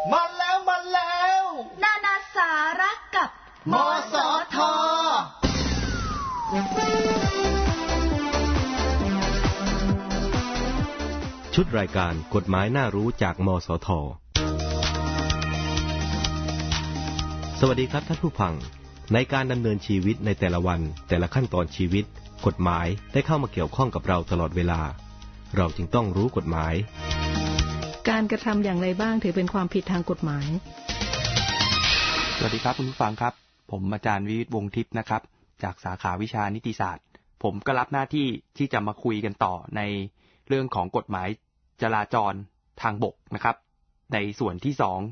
มาแล้วนานาสาระกับมสท. ชุดรายการกฎหมายน่ารู้จากมสท.สวัสดีครับท่านผู้ฟังในการดำเนินชีวิตในแต่ละวันแต่ละขั้นตอนชีวิตกฎหมายได้เข้ามาเกี่ยวข้องกับเราตลอดเวลาเราจึงต้องรู้กฎหมายการกระทำอย่างไรบ้างถือเป็นความผิดทางกฎหมายสวัสดีครับคุณผู้ฟังครับผมอาจารย์วิวิตร วงศ์ทิพย์นะครับจากสาขาวิชานิติศาสตร์ผมก็รับหน้าที่ที่จะมาคุยกันต่อในเรื่องของกฎหมายจราจรทางบกนะครับในส่วนที่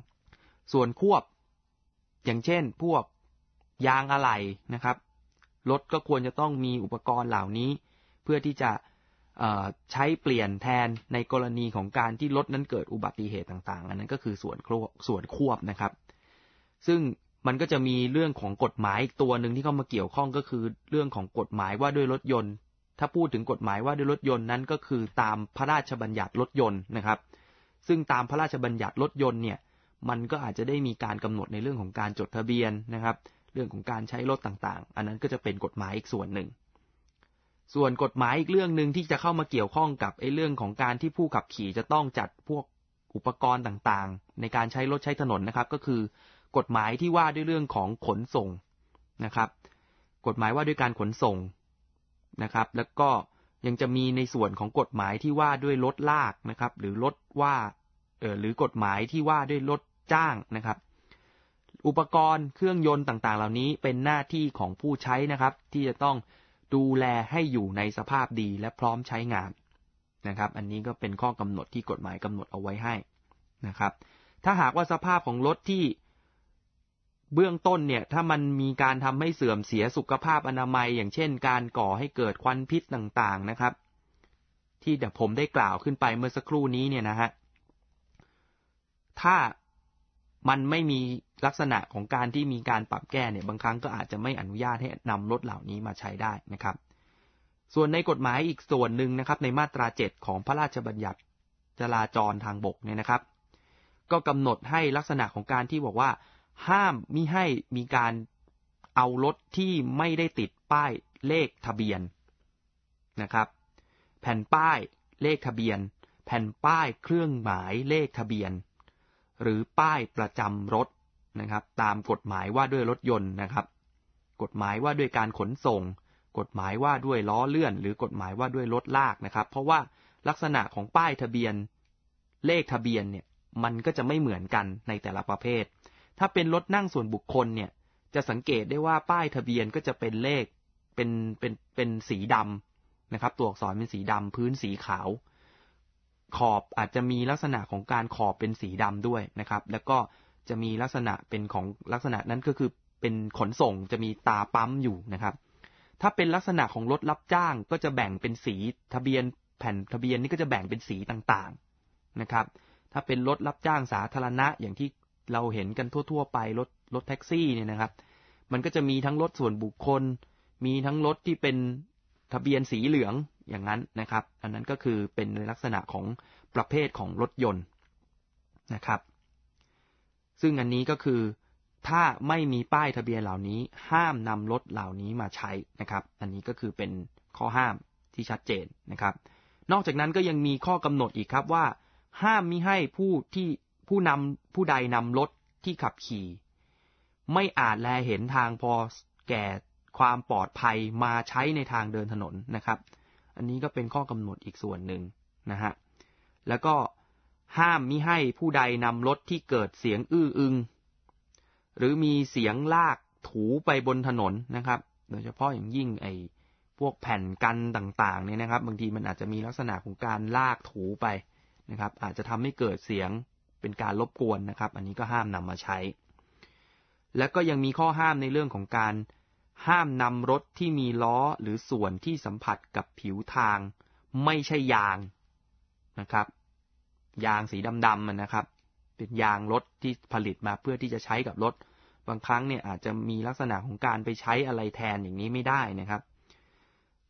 2ส่วนควบอย่างเช่นพวกยางอะไหล่นะครับรถก็ควรจะต้องมีอุปกรณ์เหล่านี้เพื่อที่จะใช้เปลี่ยนแทนในกรณีของการที่รถนั้นเกิดอุบัติเหตุต่างๆอันนั้นก็คือส่วนควบนะครับซึ่งมันก็จะมีเรื่องของกฎหมายอีกตัวนึงที่เข้ามาเกี่ยวข้องก็คือเรื่องของกฎหมายว่าด้วยรถยนต์ถ้าพูดถึงกฎหมายว่าด้วยรถยนต์นั้นก็คือตามพระราชบัญญัติรถยนต์นะครับซึ่งตามพระราชบัญญัติรถยนต์เนี่ยมันก็อาจจะได้มีการกำหนดในเรื่องของการจดทะเบียนนะครับเรื่องของการใช้รถต่างๆอันนั้นก็จะเป็นกฎหมายอีกส่วนหนึ่งส่วนกฎหมายอีกเรื่องนึงที่จะเข้ามาเกี่ยวข้องกับเรื่องของการที่ผู้ขับขี่จะต้องจัดพวกอุปกรณ์ต่างๆในการใช้รถใช้ถนนนะครับก็คือกฎหมายที่ว่าด้วยเรื่องของขนส่งนะครับกฎหมายว่าด้วยการขนส่งนะครับแล้วก็ยังจะมีในส่วนของกฎหมายที่ว่าด้วยรถลากนะครับหรือรถว่าหรือกฎหมายที่ว่าด้วยรถจ้างนะครับอุปกรณ์เครื่องยนต์ต่างๆเหล่านี้เป็นหน้าที่ของผู้ใช้นะครับที่จะต้องดูแลให้อยู่ในสภาพดีและพร้อมใช้งานนะครับอันนี้ก็เป็นข้อกำหนดที่กฎหมายกำหนดเอาไว้ให้นะครับถ้าหากว่าสภาพของรถที่เบื้องต้นเนี่ยถ้ามันมีการทำให้เสื่อมเสียสุขภาพอนามัยอย่างเช่นการก่อให้เกิดควันพิษต่างๆนะครับที่เดี๋ยวผมได้กล่าวขึ้นไปเมื่อสักครู่นี้เนี่ยนะฮะถ้ามันไม่มีลักษณะของการที่มีการปรับแก้เนี่ยบางครั้งก็อาจจะไม่อนุญาตให้นำรถเหล่านี้มาใช้ได้นะครับส่วนในกฎหมายอีกส่วนหนึ่งนะครับในมาตรา7ของพระราชบัญญัติจราจรทางบกเนี่ยนะครับก็กำหนดให้ลักษณะของการที่บอกว่าห้ามมิให้มีการเอารถที่ไม่ได้ติดป้ายเลขทะเบียนนะครับแผ่นป้ายเลขทะเบียนแผ่นป้ายเครื่องหมายเลขทะเบียนหรือป้ายประจำรถนะครับตามกฎหมายว่าด้วยรถยนต์นะครับกฎหมายว่าด้วยการขนส่งกฎหมายว่าด้วยล้อเลื่อนหรือกฎหมายว่าด้วยรถลากนะครับเพราะว่าลักษณะของป้ายทะเบียนเลขทะเบียนเนี่ยมันก็จะไม่เหมือนกันในแต่ละประเภทถ้าเป็นรถนั่งส่วนบุคคลเนี่ยจะสังเกตได้ว่าป้ายทะเบียนก็จะเป็นเลขเป็นสีดำนะครับตัวอักษรเป็นสีดำพื้นสีขาวขอบอาจจะมีลักษณะของการขอบเป็นสีดำด้วยนะครับแล้วก็จะมีลักษณะเป็นของลักษณะนั้นก็คือเป็นขนส่งจะมีตาปั๊มอยู่นะครับถ้าเป็นลักษณะของรถรับจ้างก็จะแบ่งเป็นสีทะเบียนแผ่นทะเบียนนี่ก็จะแบ่งเป็นสีต่างๆนะครับถ้าเป็นรถรับจ้างสาธารณะอย่างที่เราเห็นกันทั่วๆไปรถแท็กซี่เนี่ยนะครับมันก็จะมีทั้งรถส่วนบุคคลมีทั้งรถที่เป็นทะเบียนสีเหลืองอย่างนั้นนะครับอันนั้นก็คือเป็นในลักษณะของประเภทของรถยนต์นะครับซึ่งอันนี้ก็คือถ้าไม่มีป้ายทะเบียนเหล่านี้ห้ามนำรถเหล่านี้มาใช้นะครับอันนี้ก็คือเป็นข้อห้ามที่ชัดเจนนะครับนอกจากนั้นก็ยังมีข้อกำหนดอีกครับว่าห้ามมิให้ผู้ใดนำรถที่ขับขี่ไม่อาจแลเห็นทางพอแก่ความปลอดภัยมาใช้ในทางเดินถนนนะครับอันนี้ก็เป็นข้อกำหนดอีกส่วนหนึ่งนะฮะแล้วก็ห้ามมิให้ผู้ใดนำรถที่เกิดเสียงอื้ออึงหรือมีเสียงลากถูไปบนถนนนะครับโดยเฉพาะอย่างยิ่งพวกแผ่นกันต่างๆเนี่ยนะครับบางทีมันอาจจะมีลักษณะของการลากถูไปนะครับอาจจะทำให้เกิดเสียงเป็นการรบกวนนะครับอันนี้ก็ห้ามนำมาใช้และก็ยังมีข้อห้ามในเรื่องของการห้ามนำรถที่มีล้อหรือส่วนที่สัมผัสกับผิวทางไม่ใช่ยางนะครับยางสีดำๆนะครับเป็นยางรถที่ผลิตมาเพื่อที่จะใช้กับรถบางครั้งเนี่ยอาจจะมีลักษณะของการไปใช้อะไรแทนอย่างนี้ไม่ได้นะครับ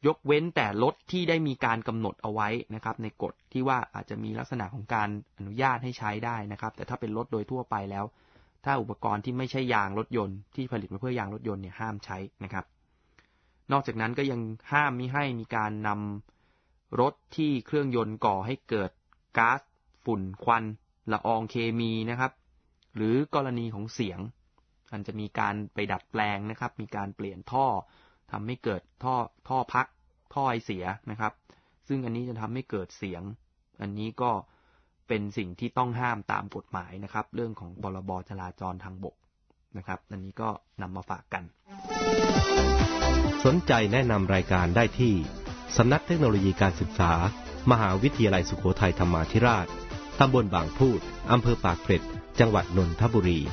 ยกเว้นแต่รถที่ได้มีการกำหนดเอาไว้นะครับในกฎที่ว่าอาจจะมีลักษณะของการอนุญาตให้ใช้ได้นะครับแต่ถ้าเป็นรถโดยทั่วไปแล้วถ้าอุปกรณ์ที่ไม่ใช่ยางรถยนต์ที่ผลิตมาเพื่อยางรถยนต์เนี่ยห้ามใช้นะครับนอกจากนั้นก็ยังห้ามมิให้มีการนำรถที่เครื่องยนต์ก่อให้เกิดก๊าซฝุ่นควันละอองเคมีนะครับหรือกรณีของเสียงมันจะมีการไปดัดแปลงนะครับมีการเปลี่ยนท่อทำให้เกิดท่อพักท่อไอเสียนะครับซึ่งอันนี้จะทำให้เกิดเสียงอันนี้ก็เป็นสิ่งที่ต้องห้ามตามกฎหมายนะครับเรื่องของพรบจราจรทางบกนะครับอันนี้ก็นำมาฝากกันสนใจแนะนำรายการได้ที่สำนักเทคโนโลยีการศึกษามหาวิทยาลัยสุโขทัยธรรมาธิราชตำบลบางพูดอำเภอปากเกร็ดจังหวัดนนทบุรี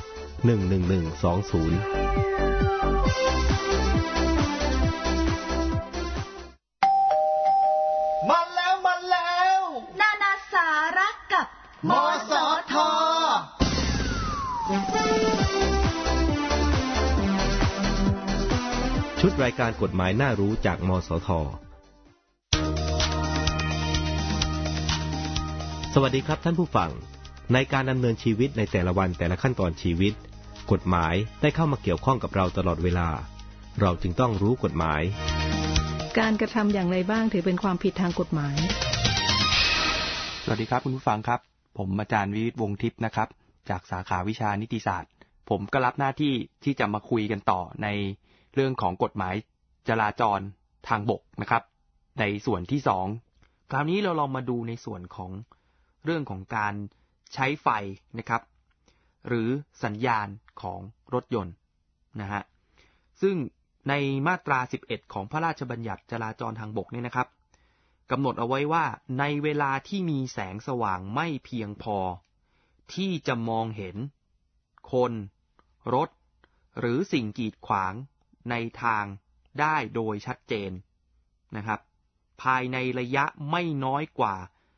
11120 มาแล้วนานาสาระกับมสทชุดรายการกฎหมายน่ารู้จากมสทสวัสดีครับท่านผู้ฟังในการดำเนินชีวิตในแต่ละวันแต่ละขั้นตอนชีวิตกฎหมายได้เข้ามาเกี่ยวข้องกับเราตลอดเวลาเราจึงต้องรู้กฎหมายการกระทำอย่างไรบ้างถือเป็นความผิดทางกฎหมายสวัสดีครับคุณผู้ฟังครับผมอาจารย์วิวิตรวงศ์ทิพย์นะครับจากสาขาวิชานิติศาสตร์ผมก็รับหน้าที่ที่จะมาคุยกันต่อในเรื่องของกฎหมายจราจรทางบกนะครับในส่วนที่2คราวนี้เราลองมาดูในส่วนของเรื่องของการใช้ไฟนะครับหรือสัญญาณของรถยนต์นะฮะซึ่งในมาตรา11ของพระราชบัญญัติจราจรทางบกเนี่ยนะครับกำหนดเอาไว้ว่าในเวลาที่มีแสงสว่างไม่เพียงพอที่จะมองเห็นคนรถหรือสิ่งกีดขวางในทางได้โดยชัดเจนนะครับภายในระยะไม่น้อยกว่า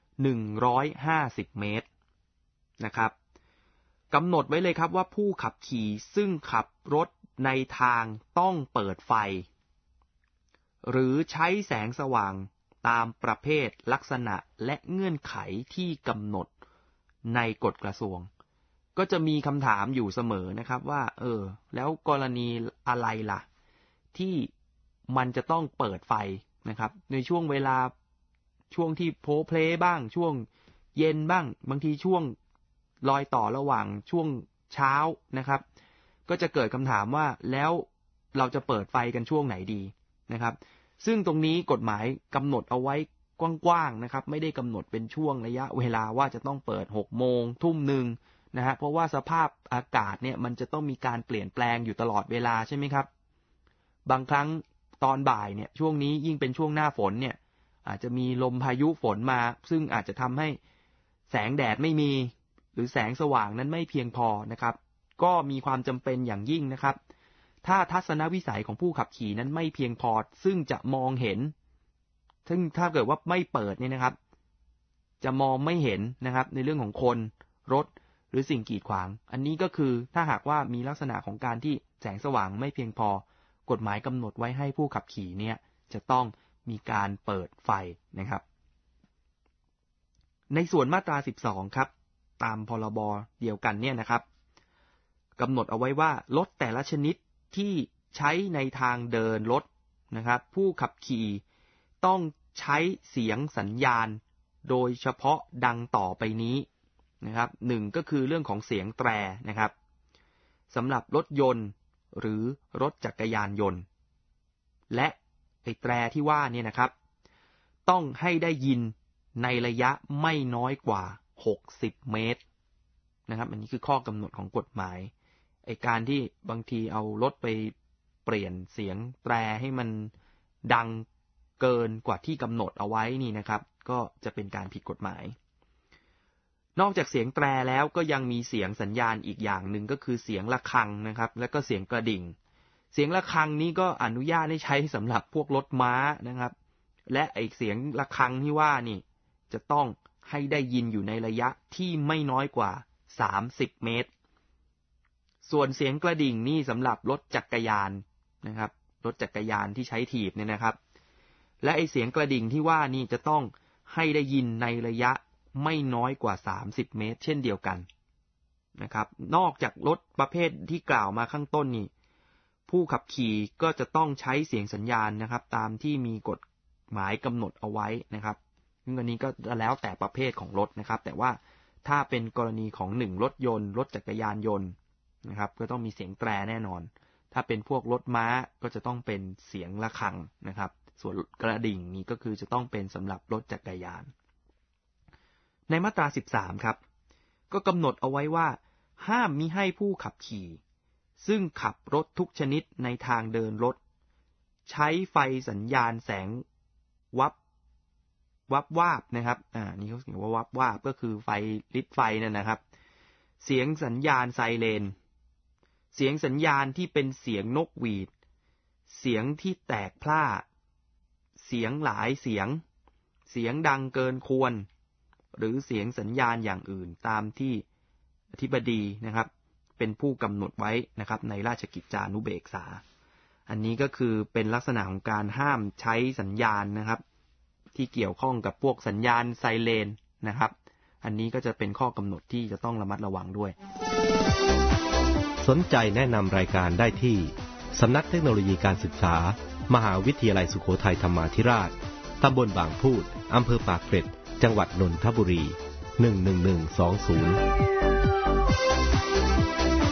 150 เมตรนะครับกำหนดไว้เลยครับว่าผู้ขับขี่ซึ่งขับรถในทางต้องเปิดไฟหรือใช้แสงสว่างตามประเภทลักษณะและเงื่อนไขที่กำหนดในกฎกระทรวงก็จะมีคำถามอยู่เสมอนะครับว่าแล้วกรณีอะไรล่ะที่มันจะต้องเปิดไฟนะครับในช่วงเวลาช่วงที่โพเพลบ้างช่วงเย็นบ้างบางทีช่วงรอยต่อระหว่างช่วงเช้านะครับก็จะเกิดคำถามว่าแล้วเราจะเปิดไฟกันช่วงไหนดีนะครับซึ่งตรงนี้กฎหมายกำหนดเอาไว้กว้างๆนะครับไม่ได้กำหนดเป็นช่วงระยะเวลาว่าจะต้องเปิด 6 โมงทุ่มนึงนะฮะเพราะว่าสภาพอากาศเนี่ยมันจะต้องมีการเปลี่ยนแปลงอยู่ตลอดเวลาใช่ไหมครับบางครั้งตอนบ่ายเนี่ยช่วงนี้ยิ่งเป็นช่วงหน้าฝนเนี่ยอาจจะมีลมพายุฝนมาซึ่งอาจจะทำให้แสงแดดไม่มีหรือแสงสว่างนั้นไม่เพียงพอนะครับก็มีความจำเป็นอย่างยิ่งนะครับถ้าทัศนวิสัยของผู้ขับขี่นั้นไม่เพียงพอซึ่งจะมองเห็นซึ่งถ้าเกิดว่าไม่เปิดเนี่ยนะครับจะมองไม่เห็นนะครับในเรื่องของคนรถหรือสิ่งกีดขวางอันนี้ก็คือถ้าหากว่ามีลักษณะของการที่แสงสว่างไม่เพียงพอกฎหมายกำหนดไว้ให้ผู้ขับขี่เนี่ยจะต้องมีการเปิดไฟนะครับในส่วนมาตรา12ครับตามพรบเดียวกันเนี่ยนะครับกำหนดเอาไว้ว่ารถแต่ละชนิดที่ใช้ในทางเดินรถนะครับผู้ขับขี่ต้องใช้เสียงสัญญาณโดยเฉพาะดังต่อไปนี้นะครับ1ก็คือเรื่องของเสียงแตรนะครับสำหรับรถยนต์หรือรถจักรยานยนต์และไอ้แตรที่ว่าเนี่ยนะครับต้องให้ได้ยินในระยะไม่น้อยกว่า60 เมตรนะครับอันนี้คือข้อกำหนดของกฎหมายไอ้การที่บางทีเอารถไปเปลี่ยนเสียงแตรให้มันดังเกินกว่าที่กำหนดเอาไว้นี่นะครับก็จะเป็นการผิดกฎหมายนอกจากเสียงแตรแล้วก็ยังมีเสียงสัญญาณอีกอย่างหนึ่งก็คือเสียงระฆังนะครับแล้วก็เสียงกระดิ่งเสียงระฆังนี้ก็อนุญาตให้ใช้สำหรับพวกรถม้านะครับและไอ้เสียงระฆังที่ว่านี่จะต้องให้ได้ยินอยู่ในระยะที่ไม่น้อยกว่า30 เมตรส่วนเสียงกระดิ่งนี่สำหรับรถจักรยานนะครับรถจักรยานที่ใช้ถีบเนี่ยนะครับและไอเสียงกระดิ่งที่ว่านี่จะต้องให้ได้ยินในระยะไม่น้อยกว่า30 เมตรเช่นเดียวกันนะครับนอกจากรถประเภทที่กล่าวมาข้างต้นนี่ผู้ขับขี่ก็จะต้องใช้เสียงสัญญาณนะครับตามที่มีกฎหมายกำหนดเอาไว้นะครับซึ่งอันนี้ก็แล้วแต่ประเภทของรถนะครับแต่ว่าถ้าเป็นกรณีของ1รถยนต์รถจักรยานยนต์นะครับก็ต้องมีเสียงแตรแน่นอนถ้าเป็นพวกรถม้าก็จะต้องเป็นเสียงระฆังนะครับส่วนกระดิ่งนี้ก็คือจะต้องเป็นสำหรับรถจักรยานในมาตรา13ครับก็กำหนดเอาไว้ว่าห้ามมิให้ผู้ขับขี่ซึ่งขับรถทุกชนิดในทางเดินรถใช้ไฟสัญญาณแสงวับวาบนะครับนี่เขาเขียนว่าวับวาบก็คือไฟลิดไฟนั่นนะครับเสียงสัญญาณไซเรนเสียงสัญญาณที่เป็นเสียงนกหวีดเสียงที่แตกพล่าเสียงหลายเสียงเสียงดังเกินควรหรือเสียงสัญญาณอย่างอื่นตามที่อธิบดีนะครับเป็นผู้กำหนดไว้นะครับในราชกิจจานุเบกษาอันนี้ก็คือเป็นลักษณะของการห้ามใช้สัญญาณนะครับที่เกี่ยวข้องกับพวกสัญญาณไซเรนนะครับอันนี้ก็จะเป็นข้อกำหนดที่จะต้องระมัดระวังด้วยสนใจแนะนำรายการได้ที่สำนักเทคโนโลยีการศึกษามหาวิทยาลัยสุโขทัยธรรมาธิราชตำบลบางพูดอำเภอปากเกร็ดจังหวัดนนทบุรี11120